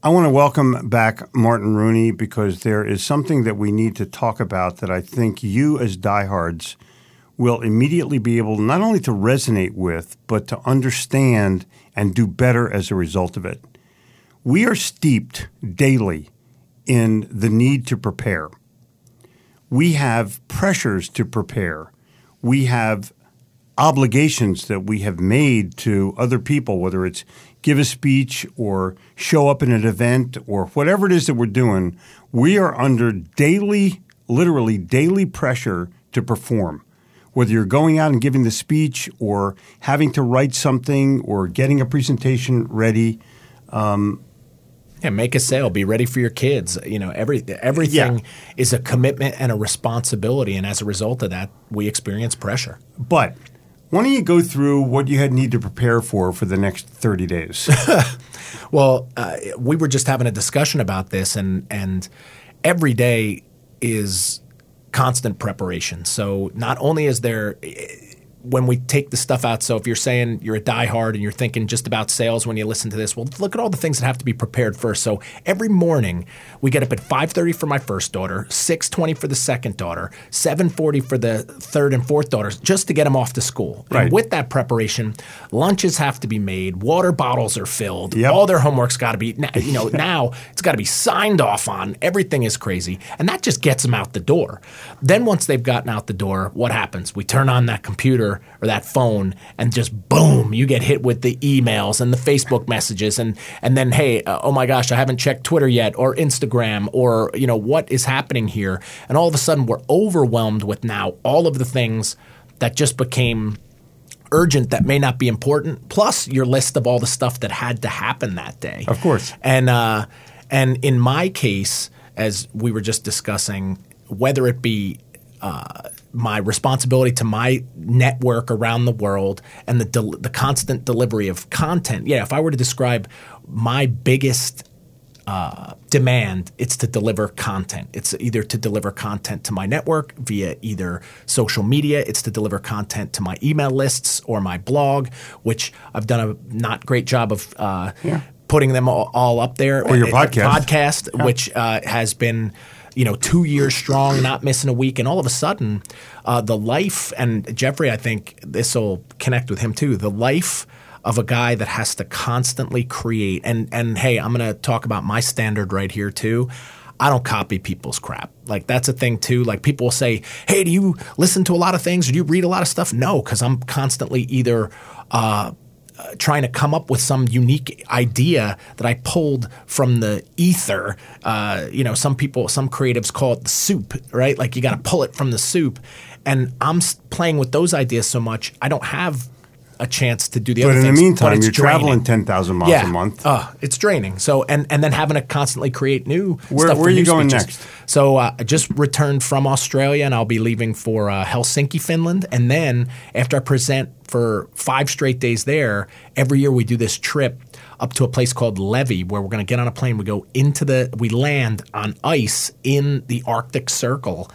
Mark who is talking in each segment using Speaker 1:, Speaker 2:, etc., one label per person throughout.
Speaker 1: I want to welcome back Martin Rooney because there is something that we need to talk about that I think you as diehards will immediately be able not only to resonate with, but to understand and do better as a result of it. We are steeped daily in the need to prepare. We have pressures to prepare. We have obligations that we have made to other people, whether it's give a speech or show up in an event or whatever it is that we're doing. We are under literally daily pressure to perform. Whether you're going out and giving the speech or having to write something or getting a presentation ready.
Speaker 2: Make a sale. Be ready for your kids. Everything is a commitment and a responsibility, and as a result of that, we experience pressure.
Speaker 1: But why don't you go through what you need to prepare for the next 30 days?
Speaker 2: Well, we were just having a discussion about this, and every day is constant preparation. So not only is there – when we take the stuff out, so if you're saying you're a diehard and you're thinking just about sales when you listen to this, well, look at all the things that have to be prepared first. So every morning we get up at 5:30 for my first daughter, 6:20 for the second daughter, 7:40 for the third and fourth daughters, just to get them off to school.
Speaker 1: Right.
Speaker 2: And with that preparation, lunches have to be made, water bottles are filled, all their homework's got to be, now it's got to be signed off on. Everything is crazy. And that just gets them out the door. Then once they've gotten out the door, what happens? We turn on that computer or that phone and just boom, you get hit with the emails and the Facebook messages and then, hey, oh my gosh, I haven't checked Twitter yet or Instagram or, what is happening here? And all of a sudden we're overwhelmed with now all of the things that just became urgent that may not be important, plus your list of all the stuff that had to happen that day.
Speaker 1: Of course.
Speaker 2: And in my case, as we were just discussing, whether it be my responsibility to my network around the world and the constant delivery of content. Yeah, if I were to describe my biggest demand, it's to deliver content. It's either to deliver content to my network via either social media. It's to deliver content to my email lists or my blog, which I've done a not great job of putting them all up there.
Speaker 1: Or your podcast.
Speaker 2: Which has been – 2 years strong, not missing a week. And all of a sudden, the life – and Jeffrey, I think this will connect with him too – the life of a guy that has to constantly create. And hey, I'm going to talk about my standard right here too. I don't copy people's crap. Like that's a thing too. Like people will say, hey, do you listen to a lot of things? Or do you read a lot of stuff? No, because I'm constantly either trying to come up with some unique idea that I pulled from the ether. Some creatives call it the soup, right? Like you got to pull it from the soup. And I'm playing with those ideas so much, I don't have a chance to do the other things.
Speaker 1: But in the meantime, you're
Speaker 2: draining.
Speaker 1: traveling 10,000 miles a month.
Speaker 2: It's draining. So and then having to constantly create new stuff.
Speaker 1: Where are you going
Speaker 2: speeches.
Speaker 1: next?
Speaker 2: So I just returned from Australia, and I'll be leaving for Helsinki, Finland. And then after I present for 5 straight days there, every year we do this trip up to a place called Levi, where we're going to get on a plane. We land on ice in the Arctic Circle.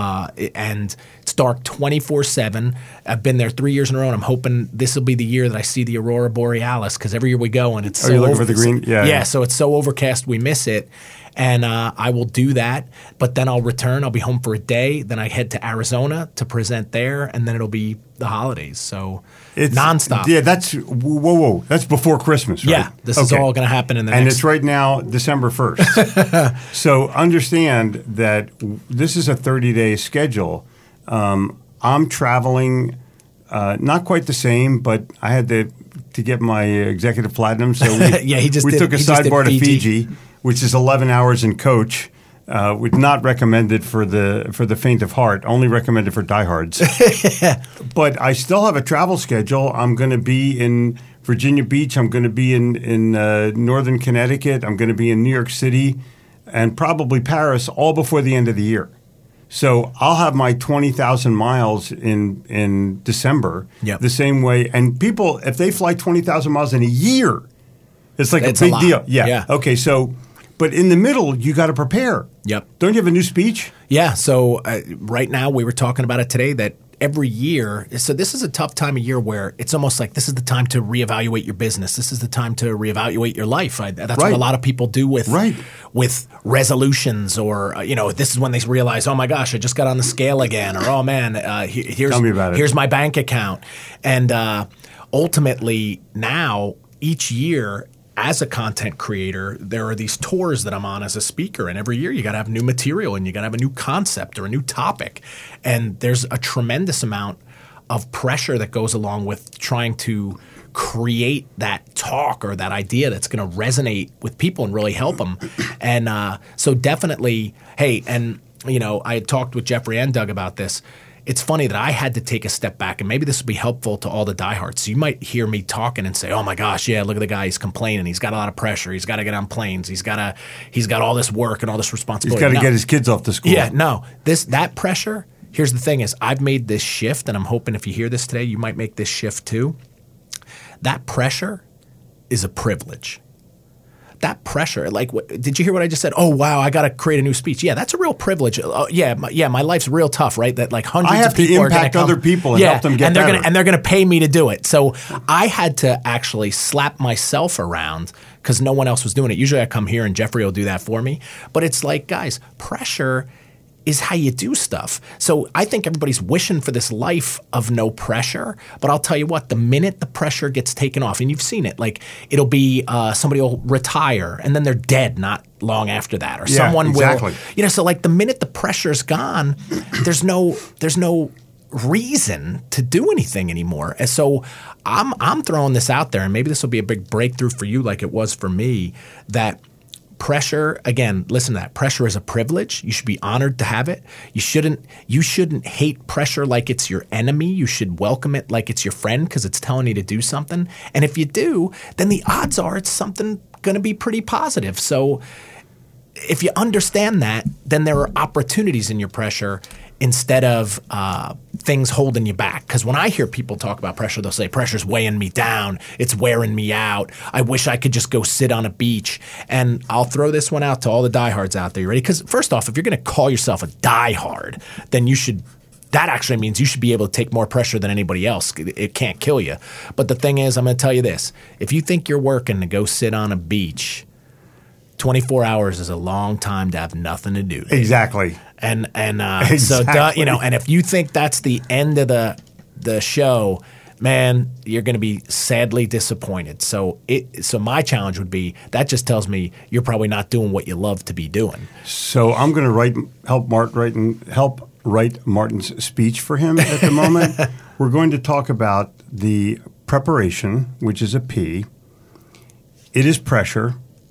Speaker 2: And it's dark 24/7. I've been there 3 years in a row, and I'm hoping this will be the year that I see the Aurora Borealis, because every year we go and it's so
Speaker 1: you looking for the green? Yeah.
Speaker 2: So it's so overcast we miss it. And I will do that, but then I'll return. I'll be home for a day. Then I head to Arizona to present there, and then it'll be the holidays. So it's nonstop.
Speaker 1: Yeah, that's whoa. That's before Christmas, right?
Speaker 2: Yeah, this is all going to happen in the
Speaker 1: next. And
Speaker 2: it's
Speaker 1: right now, December 1st. So understand that this is a 30-day schedule. I'm traveling, not quite the same, but I had to get my executive platinum. So we took a sidebar to Fiji, which is 11 hours in coach. Not recommended for the faint of heart, only recommended for diehards. But I still have a travel schedule. I'm going to be in Virginia Beach. I'm going to be in northern Connecticut. I'm going to be in New York City and probably Paris all before the end of the year. So I'll have my 20,000 miles in December the same way. And people, if they fly 20,000 miles in a year, it's like a big deal. Yeah. Okay, so – but in the middle, you got to prepare.
Speaker 2: Yep.
Speaker 1: Don't you have a new speech?
Speaker 2: Yeah. So right now, we were talking about it today that every year. So this is a tough time of year where it's almost like this is the time to reevaluate your business. This is the time to reevaluate your life. That's what a lot of people do with resolutions, or this is when they realize, oh my gosh, I just got on the scale again, or oh man, here's my bank account. And ultimately now each year, as a content creator, there are these tours that I'm on as a speaker, and every year you got to have new material and you got to have a new concept or a new topic. And there's a tremendous amount of pressure that goes along with trying to create that talk or that idea that's going to resonate with people and really help them. And so definitely, hey, and I had talked with Jeffrey and Doug about this. It's funny that I had to take a step back, and maybe this will be helpful to all the diehards. So you might hear me talking and say, oh my gosh, yeah, look at the guy, he's complaining. He's got a lot of pressure. He's got to get on planes. He's got all this work and all this responsibility.
Speaker 1: He's got to get his kids off to school.
Speaker 2: Yeah, no. That pressure, here's the thing is I've made this shift, and I'm hoping if you hear this today, you might make this shift too. That pressure is a privilege. That pressure, did you hear what I just said? Oh, wow, I got to create a new speech. Yeah, that's a real privilege. My life's real tough, right? That hundreds of people are going to
Speaker 1: impact other people and help them get better.
Speaker 2: And they're going to pay me to do it. So I had to actually slap myself around because no one else was doing it. Usually I come here and Jeffrey will do that for me. But it's like, guys, pressure is how you do stuff. So I think everybody's wishing for this life of no pressure. But I'll tell you what, the minute the pressure gets taken off, and you've seen it, it'll be somebody will retire and then they're dead not long after that. Or someone will, so the minute the pressure's gone, there's no reason to do anything anymore. And so I'm throwing this out there, and maybe this will be a big breakthrough for you like it was for me, that pressure, again, listen to that. Pressure is a privilege. You should be honored to have it. You shouldn't hate pressure like it's your enemy. You should welcome it like it's your friend because it's telling you to do something. And if you do, then the odds are it's something going to be pretty positive. So if you understand that, then there are opportunities in your pressure instead of things holding you back. Because when I hear people talk about pressure, they'll say, pressure's weighing me down. It's wearing me out. I wish I could just go sit on a beach. And I'll throw this one out to all the diehards out there. You ready? Because first off, if you're going to call yourself a diehard, then that actually means you should be able to take more pressure than anybody else. It can't kill you. But the thing is, I'm going to tell you this. If you think you're working to go sit on a beach, 24 hours is a long time to have nothing to do.
Speaker 1: Exactly.
Speaker 2: And
Speaker 1: exactly.
Speaker 2: So and if you think that's the end of the show, man, you're going to be sadly disappointed. So my challenge would be that just tells me you're probably not doing what you love to be doing.
Speaker 1: So I'm going to help write Martin's speech for him at the moment. We're going to talk about the preparation, which is a P. It is pressure.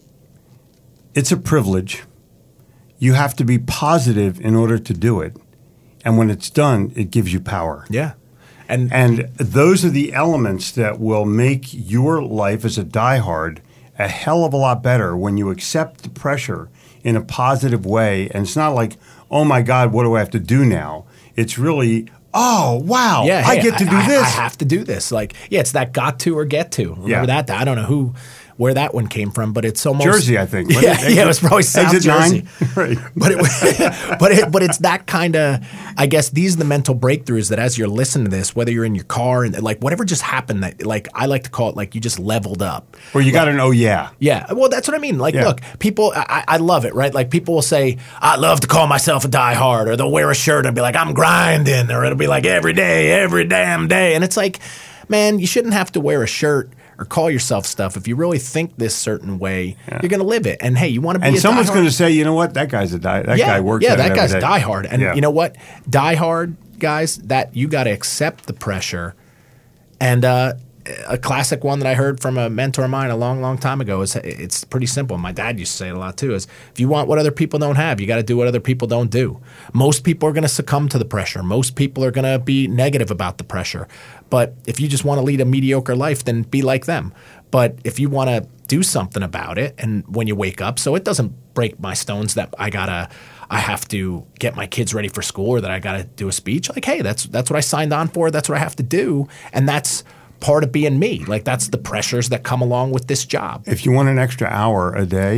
Speaker 1: It's a privilege. You have to be positive in order to do it. And when it's done, it gives you power.
Speaker 2: Yeah.
Speaker 1: And those are the elements that will make your life as a diehard a hell of a lot better when you accept the pressure in a positive way. And it's not like, oh my God, what do I have to do now? It's really, oh, wow, I get to do this.
Speaker 2: I have to do this. It's that got to or get to. Remember that? I don't know where that one came from, but it's almost
Speaker 1: Jersey, I think.
Speaker 2: It was probably South Jersey.
Speaker 1: Right.
Speaker 2: But it's that kind of. I guess these are the mental breakthroughs that as you're listening to this, whether you're in your car and whatever just happened, that I like to call it you just leveled up.
Speaker 1: Or you got an oh yeah.
Speaker 2: Yeah. Well, that's what I mean. Look, people, I love it, right? People will say, I love to call myself a diehard, or they'll wear a shirt and be like, I'm grinding, or it'll be like every day, every damn day, and it's like, man, you shouldn't have to wear a shirt or call yourself stuff. If you really think this certain way, you're going to live it. And hey, you want to be
Speaker 1: and
Speaker 2: a
Speaker 1: someone's
Speaker 2: diehard?
Speaker 1: going to say, you know what, that guy's a guy works at it
Speaker 2: that guy's
Speaker 1: every day.
Speaker 2: diehard. And you know what? Diehard, guys, that you got to accept the pressure. And a classic one that I heard from a mentor of mine a long, long time ago is it's pretty simple. My dad used to say it a lot too, is if you want what other people don't have, you got to do what other people don't do. Most people are going to succumb to the pressure. Most people are going to be negative about the pressure. But if you just want to lead a mediocre life, then be like them. But if you want to do something about it, and when you wake up, so it doesn't break my stones that I have to get my kids ready for school, or that I got to do a speech. Hey, that's what I signed on for. That's what I have to do. And that's part of being me. That's the pressures that come along with this job.
Speaker 1: If you want an extra hour a day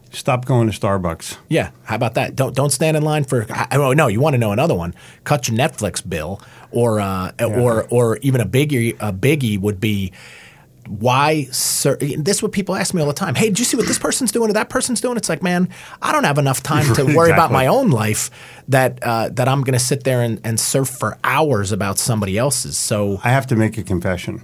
Speaker 1: Stop going to Starbucks.
Speaker 2: Yeah, how about that? Don't stand in line for. Oh no, you want to know another one? Cut your Netflix bill, or even a biggie would be. Why, sir? This is what people ask me all the time. Hey, did you see what this person's doing or that person's doing? It's like, man, I don't have enough time to worry about my own life that I'm going to sit there and surf for hours about somebody else's. So
Speaker 1: I have to make a confession.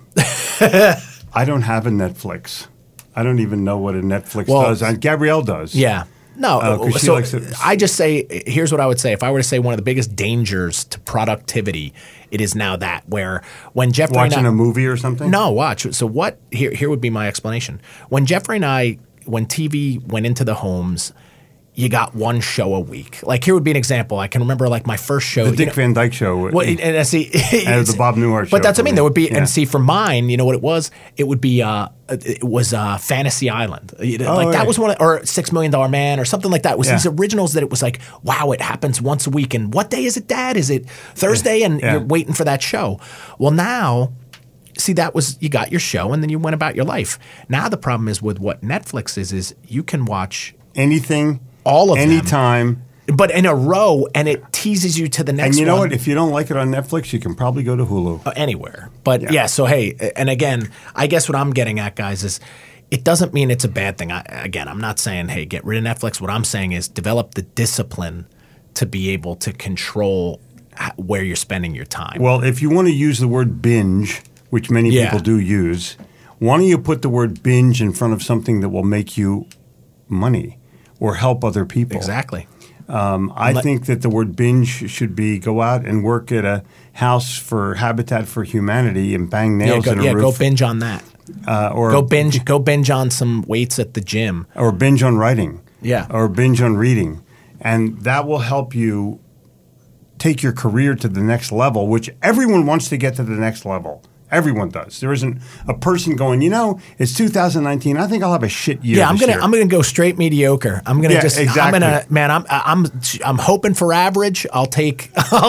Speaker 1: I don't have a Netflix. I don't even know what a Netflix does. And Gabrielle does.
Speaker 2: Yeah. No,
Speaker 1: so
Speaker 2: I just say, here's what I would say. If I were to say one of the biggest dangers to productivity, it is now that where when Jeffrey
Speaker 1: watching a movie or something.
Speaker 2: No, watch. So what? Here would be my explanation. When Jeffrey and I, when TV went into the homes, you got one show a week. Like here would be an example. I can remember like my first show,
Speaker 1: the Dick Van Dyke Show,
Speaker 2: well, and I see,
Speaker 1: and the Bob Newhart show.
Speaker 2: But that's what I mean. There would be, and see for mine, you know what it was? It would be. It was Fantasy Island. That was one, or $6 Million Man or something like that. It was these originals that it was like, wow, it happens once a week. And what day is it, Dad? Is it Thursday? And you're waiting for that show. Well, now, see, that was, you got your show and then you went about your life. Now the problem is with what Netflix is you can watch
Speaker 1: anything,
Speaker 2: all of
Speaker 1: anytime.
Speaker 2: them. But in a row, and it teases you to the next one.
Speaker 1: And you know what? If you don't like it on Netflix, you can probably go to Hulu.
Speaker 2: Anywhere. But so hey, and again, I guess what I'm getting at, guys, is it doesn't mean it's a bad thing. I'm not saying, hey, get rid of Netflix. What I'm saying is develop the discipline to be able to control where you're spending your time.
Speaker 1: Well, if you want to use the word binge, which many people do use, why don't you put the word binge in front of something that will make you money or help other people?
Speaker 2: Exactly.
Speaker 1: I think that the word binge should be go out and work at a house for Habitat for Humanity and bang nails in a roof.
Speaker 2: Go binge on that. Or go binge on some weights at the gym.
Speaker 1: Or binge on writing.
Speaker 2: Yeah.
Speaker 1: Or binge on reading. And that will help you take your career to the next level, which everyone wants to get to the next level. Everyone does. There isn't a person going, it's 2019. I think I'll have a shit year.
Speaker 2: Yeah, I'm gonna go straight mediocre. I'm gonna I'm hoping for average. I'll take it.
Speaker 1: I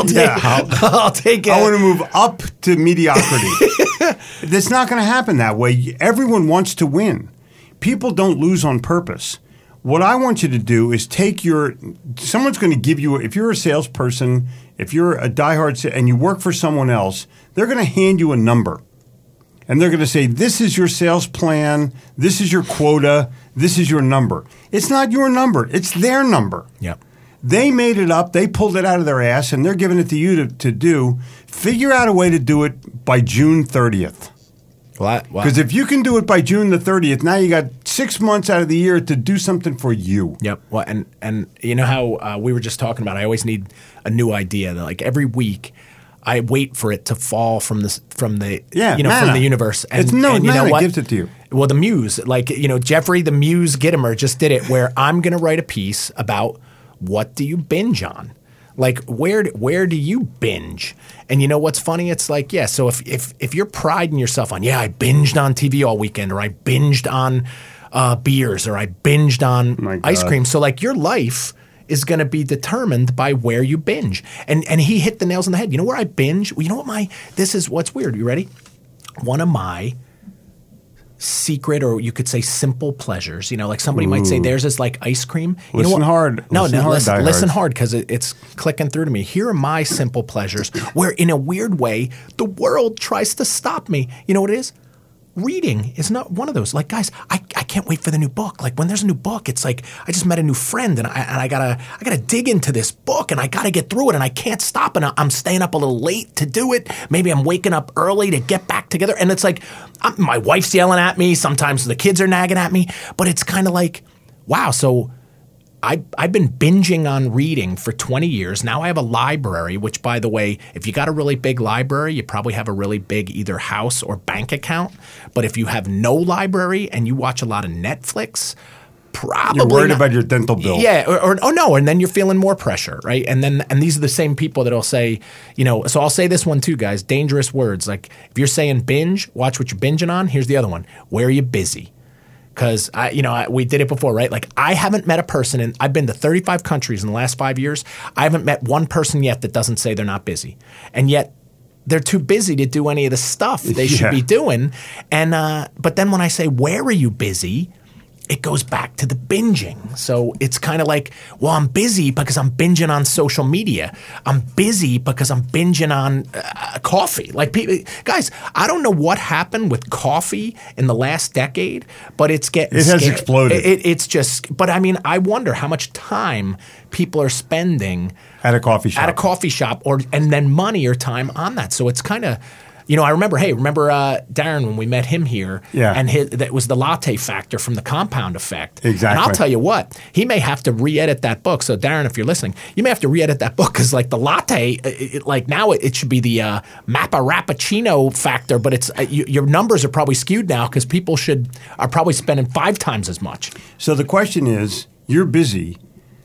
Speaker 1: want to move up to mediocrity. It's not going to happen that way. Everyone wants to win. People don't lose on purpose. What I want you to do is someone's going to give you, if you're a salesperson, if you're a diehard and you work for someone else, they're going to hand you a number. And they're going to say, this is your sales plan, this is your quota, this is your number. It's not your number. It's their number.
Speaker 2: Yep.
Speaker 1: They made it up. They pulled it out of their ass, and they're giving it to you to do. Figure out a way to do it by June 30th. Because if you can do it by June the 30th, now you got 6 months out of the year to do something for you.
Speaker 2: Yep. Well, and you know how we were just talking about, I always need a new idea. Like every week, I wait for it to fall from the universe. And you know what?
Speaker 1: Gives it to you.
Speaker 2: Well, the muse, Jeffrey the Muse Gittimer just did it, where I'm going to write a piece about what do you binge on. Like where do you binge? And you know what's funny? It's like, so if you're priding yourself on, I binged on TV all weekend, or I binged on beers, or I binged on ice cream. So like your life is going to be determined by where you binge. And he hit the nails on the head. You know where I binge? Well, you know what this is what's weird. You ready? One of my secret, or you could say simple pleasures. Like somebody might say theirs is like ice cream.
Speaker 1: Listen hard.
Speaker 2: Listen hard, because it's clicking through to me. Here are my simple pleasures where in a weird way the world tries to stop me. You know what it is? Reading is not one of those. Like, guys, I can't wait for the new book. Like when there's a new book, it's like I just met a new friend and I gotta dig into this book and I gotta get through it and I can't stop and I'm staying up a little late to do it. Maybe I'm waking up early to get back together. And it's like my wife's yelling at me. Sometimes the kids are nagging at me. But it's kind of like, wow. So I've been binging on reading for 20 years. Now I have a library, which, by the way, if you got a really big library, you probably have a really big either house or bank account. But if you have no library and you watch a lot of Netflix, probably
Speaker 1: you're worried about your dental bill.
Speaker 2: Yeah, or no, and then you're feeling more pressure, right? And these are the same people that'll say, so I'll say this one too, guys, dangerous words. Like if you're saying binge, watch what you're binging on. Here's the other one. Where are you busy? Because we did it before, right? Like I haven't met a person, and I've been to 35 countries in the last 5 years. I haven't met one person yet that doesn't say they're not busy, and yet they're too busy to do any of the stuff they should be doing. And but then when I say, "Where are you busy?" it goes back to the binging. So it's kind of like, well, I'm busy because I'm binging on social media. I'm busy because I'm binging on coffee. Like, guys, I don't know what happened with coffee in the last decade, but it
Speaker 1: has exploded.
Speaker 2: It's just, but I mean, I wonder how much time people are spending
Speaker 1: at a coffee shop,
Speaker 2: and then money or time on that. So it's kind of, I remember Darren when we met him here, and that was the latte factor from the Compound Effect.
Speaker 1: Exactly.
Speaker 2: And I'll tell you what, he may have to re-edit that book. So Darren, if you're listening, you may have to re-edit that book because like the latte, now it should be the Rappuccino factor, but it's your numbers are probably skewed now because people are probably spending 5 times as much.
Speaker 1: So the question is, you're busy.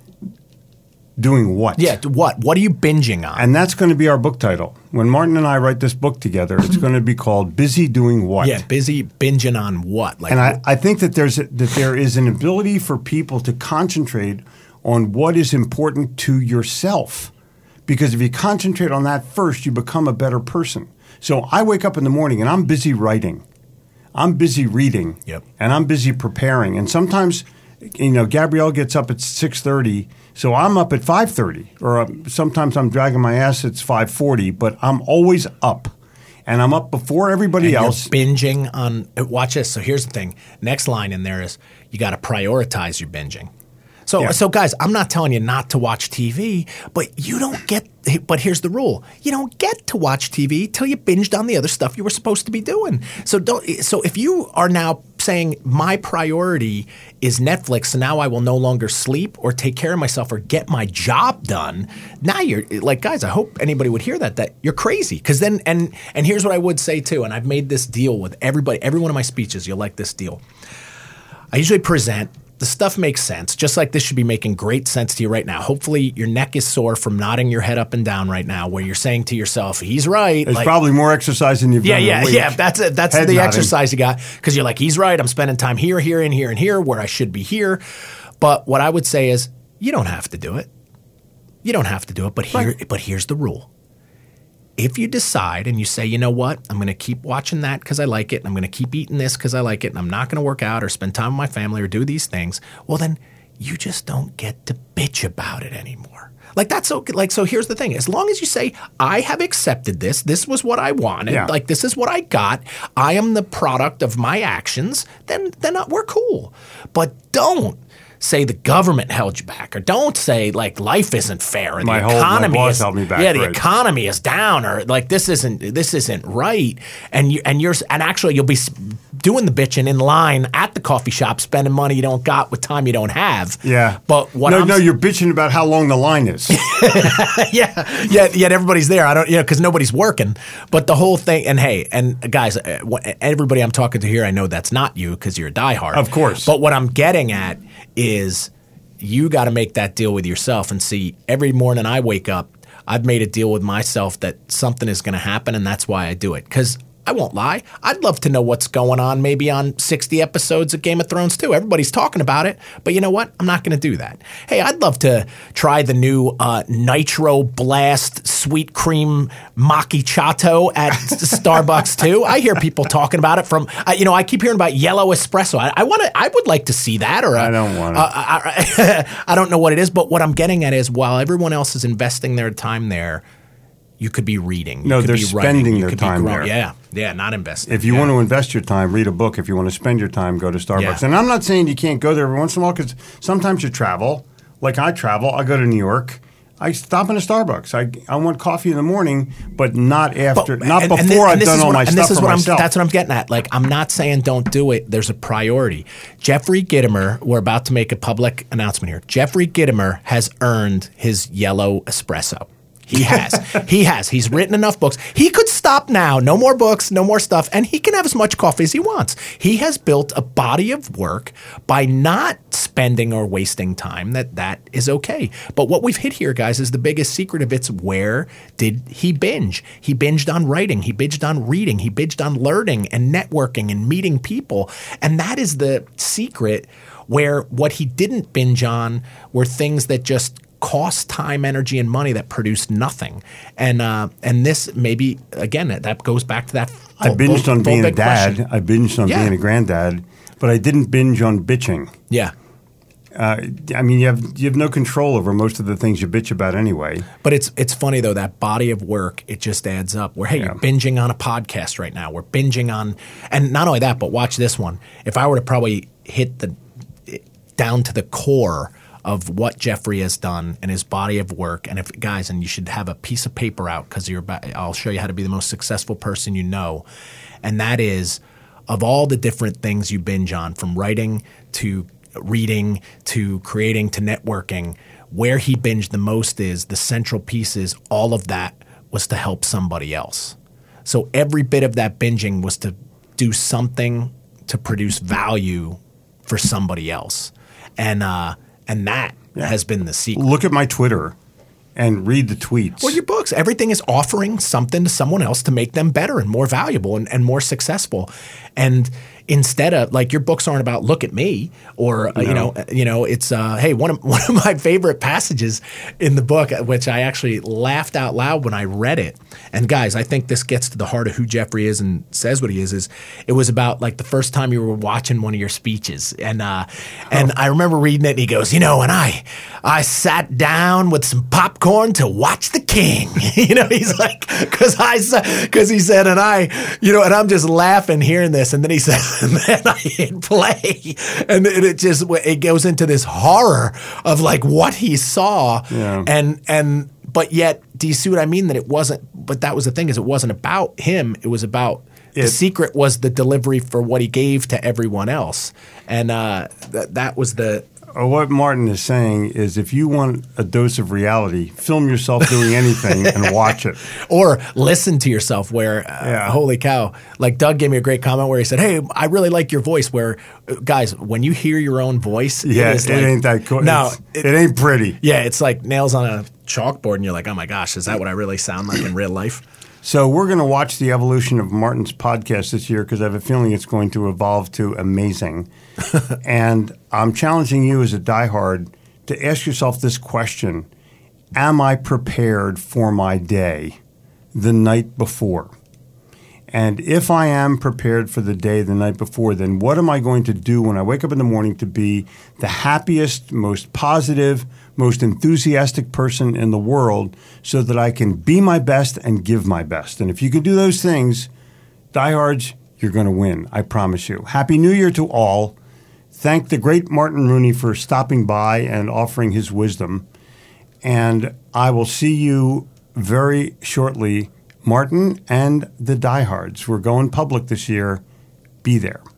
Speaker 1: Doing what?
Speaker 2: Yeah, what? What are you binging on?
Speaker 1: And that's going to be our book title. When Martin and I write this book together, it's going to be called Busy Doing What?
Speaker 2: Yeah, busy binging on what?
Speaker 1: And I think that there is an ability for people to concentrate on what is important to yourself. Because if you concentrate on that first, you become a better person. So I wake up in the morning and I'm busy writing. I'm busy reading.
Speaker 2: Yep.
Speaker 1: And I'm busy preparing. And sometimes, Gabrielle gets up at 6:30. So I'm up at 5:30, or sometimes I'm dragging my ass. It's 5:40, but I'm always up, and I'm up before everybody else.
Speaker 2: You're binging on. Watch this. So here's the thing. Next line in there is you got to prioritize your binging. So guys, I'm not telling you not to watch TV, but you don't get. But here's the rule: you don't get to watch TV till you binged on the other stuff you were supposed to be doing. So if you are now saying my priority is Netflix, so now I will no longer sleep or take care of myself or get my job done. Now you're like, guys, I hope anybody would hear that you're crazy. Because then, and here's what I would say too, and I've made this deal with everybody, every one of my speeches. You'll like this deal. I usually present. The stuff makes sense, just like this should be making great sense to you right now. Hopefully your neck is sore from nodding your head up and down right now where you're saying to yourself, he's right.
Speaker 1: It's probably more exercise than you've done in a week.
Speaker 2: Yeah, that's it. That's the exercise you got because you're like, he's right. I'm spending time here, here, and here, and here where I should be here. But what I would say is you don't have to do it. You don't have to do it, but here's the rule. If you decide and you say, you know what, I'm going to keep watching that because I like it, and I'm going to keep eating this because I like it, and I'm not going to work out or spend time with my family or do these things, well, then you just don't get to bitch about it anymore. Like that's okay. Like, so here's the thing. As long as you say, I have accepted this, this was what I wanted, like this is what I got, I am the product of my actions, then we're cool. But don't say the government held you back, or don't say like life isn't fair, or the economy
Speaker 1: my boss held me back.
Speaker 2: Yeah, the economy is down, or like this isn't right, and actually you'll be doing the bitching in line at the coffee shop, spending money you don't got with time you don't have.
Speaker 1: Yeah,
Speaker 2: but
Speaker 1: you're bitching about how long the line is.
Speaker 2: Yet everybody's there. I don't, because nobody's working. But the whole thing, and hey, and guys, everybody I'm talking to here, I know that's not you because you're a diehard,
Speaker 1: of course.
Speaker 2: But what I'm getting at is you got to make that deal with yourself and see every morning I wake up, I've made a deal with myself that something is going to happen, and that's why I do it. Because I won't lie, I'd love to know what's going on maybe on 60 episodes of Game of Thrones too. Everybody's talking about it, but you know what? I'm not going to do that. Hey, I'd love to try the new Nitro Blast Sweet Cream Macchiato at Starbucks too. I hear people talking about it from, I keep hearing about yellow espresso. I would like to see that. Or
Speaker 1: I don't want
Speaker 2: it. I don't know what it is, but what I'm getting at is while everyone else is investing their time there, you could be reading.
Speaker 1: They're spending their time there.
Speaker 2: Yeah, not investing.
Speaker 1: If you want to invest your time, read a book. If you want to spend your time, go to Starbucks.
Speaker 2: Yeah.
Speaker 1: And I'm not saying you can't go there every once in a while because sometimes you travel. Like I travel. I go to New York. I stop in a Starbucks. I want coffee in the morning, but not after, before I've done all my stuff for myself.
Speaker 2: That's what I'm getting at. Like, I'm not saying don't do it. There's a priority. Jeffrey Gitomer, we're about to make a public announcement here. Jeffrey Gitomer has earned his yellow espresso. He has. He's written enough books. He could stop now. No more books, no more stuff, and he can have as much coffee as he wants. He has built a body of work by not spending or wasting time that is okay. But what we've hit here, guys, is the biggest secret of it's where did he binge? He binged on writing. He binged on reading. He binged on learning and networking and meeting people. And that is the secret where what he didn't binge on were things that just cost time, energy, and money that produced nothing. And this maybe, again, that goes back to that
Speaker 1: I binged on being a dad.
Speaker 2: Question.
Speaker 1: I binged on being a granddad. but I didn't binge on bitching.
Speaker 2: Yeah.
Speaker 1: I mean, you have no control over most of the things you bitch about anyway.
Speaker 2: But it's funny, though, that body of work, it just adds up. Where, hey, you're binging on a podcast right now. We're binging on – and not only that, but watch this one. If I were to probably hit down to the core of what Jeffrey has done and his body of work, and if guys, and you should have a piece of paper out because I'll show you how to be the most successful person you know, and that is of all the different things you binge on, from writing to reading to creating to networking, where he binged the most is the central piece is all of that was to help somebody else. So every bit of that binging was to do something to produce value for somebody else. And that has been the secret.
Speaker 1: Look at my Twitter and read the tweets.
Speaker 2: Well, your books, everything is offering something to someone else to make them better and more valuable and more successful. And instead of, like, your books aren't about look at me or it's hey, one of my favorite passages in the book, which I actually laughed out loud when I read it. And guys, I think this gets to the heart of who Jeffrey is and says what he is it was about like the first time you were watching one of your speeches, and I remember reading it, and he goes, and I sat down with some popcorn to watch the king. He's like, because he said, and I'm just laughing hearing this, and then he said, and then I hit play, and it goes into this horror of like what he saw, but yet, do you see what I mean? That it wasn't, but that was the thing, is it wasn't about him. It was about the secret was the delivery for what he gave to everyone else, and that was the.
Speaker 1: What Martin is saying is, if you want a dose of reality, film yourself doing anything and watch it.
Speaker 2: Or listen to yourself where, holy cow, like Doug gave me a great comment where he said, hey, I really like your voice, where, guys, when you hear your own voice.
Speaker 1: Yeah, it ain't that cool. No. It ain't pretty.
Speaker 2: Yeah, it's like nails on a chalkboard, and you're like, oh my gosh, is that what I really sound like in real life?
Speaker 1: So we're going to watch the evolution of Martin's podcast this year, because I have a feeling it's going to evolve to amazing. And I'm challenging you as a diehard to ask yourself this question: am I prepared for my day the night before? And if I am prepared for the day the night before, then what am I going to do when I wake up in the morning to be the happiest, most positive, most enthusiastic person in the world, so that I can be my best and give my best? And if you can do those things, diehards, you're going to win. I promise you. Happy New Year to all. Thank the great Martin Rooney for stopping by and offering his wisdom. And I will see you very shortly. Martin and the diehards. We're going public this year. Be there.